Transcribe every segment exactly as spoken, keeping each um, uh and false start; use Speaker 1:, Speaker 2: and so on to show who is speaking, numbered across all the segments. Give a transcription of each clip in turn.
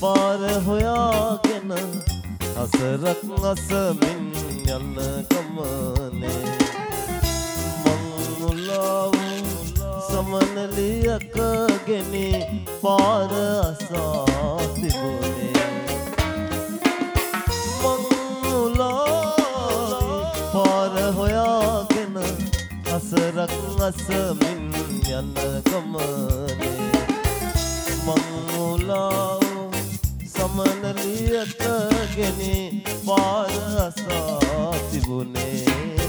Speaker 1: පාර හොයාගෙන අසරක් අසමින් යන ගමනේ මං මුලාව සමනලියක ගෙනි පාර අසා තිබුණේ මං මුලාව පාර හොයාගෙන අසරක් අසමින් යන ගමනේ මං මුලාව සමනලියක ගෙනි පාර අසා තිබුණේ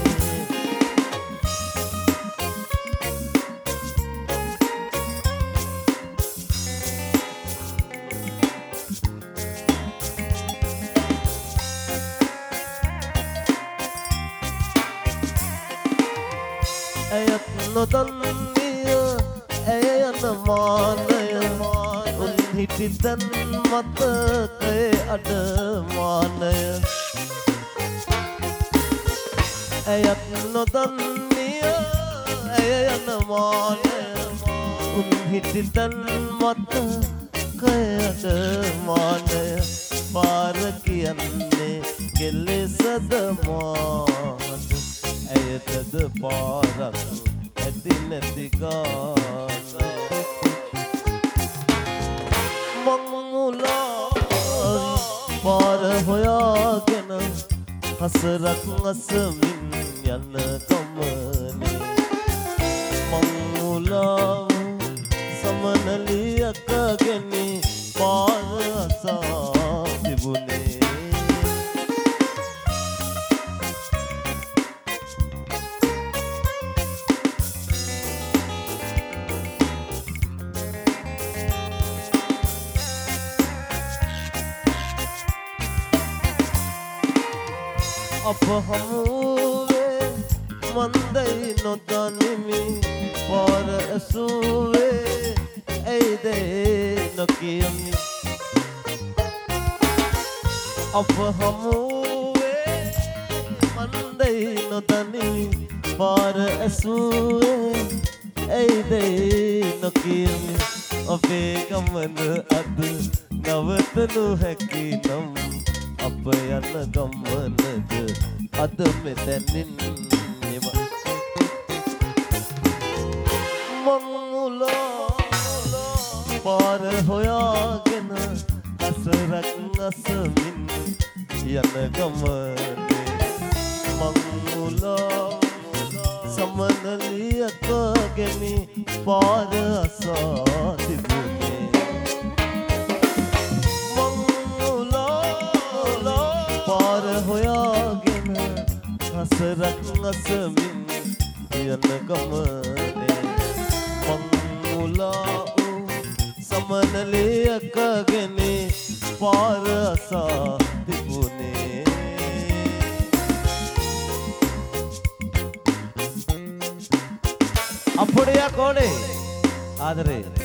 Speaker 1: ඇයත් නොදන්නිය ඇය යන මානය උන් හිටි තැන් මතකයේ අඩමානය ඇයත් නොදන්නිය ඇය යන මානය උන් හිටි තැන් මතකයේ අඩමානය පාර කියන්නේ කෙලෙසද මාද ඇයටද පාරක් ඇති නැති ගාන මං මුලාවී පාර හොයාගෙන හසරක් අසමින් යන ගමනේ මං මුලාව සමනලියක ගෙනි පාර අසා තිබුණේ අප හමුවේ මන්දයි නොදනිමි පාර ඇසුවේ ඇයිදේ නොකියමි අප හමුවේ මන්දයි නොදනිමි පාර ඇසුවේ ඇයිදේ නොකියමි අපේ ගමන අද නවතනු හැකි නම් අප යන ගමනද අද මෙතැනින් එම මං මුලාව පාර හොයාගෙන අසරක් අසමින් යන ගමනේ මං මුලාව සමනලියක ගෙනි පාර අසා තිබුණේ පාර හොයාගෙන අසරක් අසමින් යන ගමනේ මං මුලාව සමනලියක ගෙනි පාර අසා තිබුණේ අපොඩියක් ඕනේ ආදරේ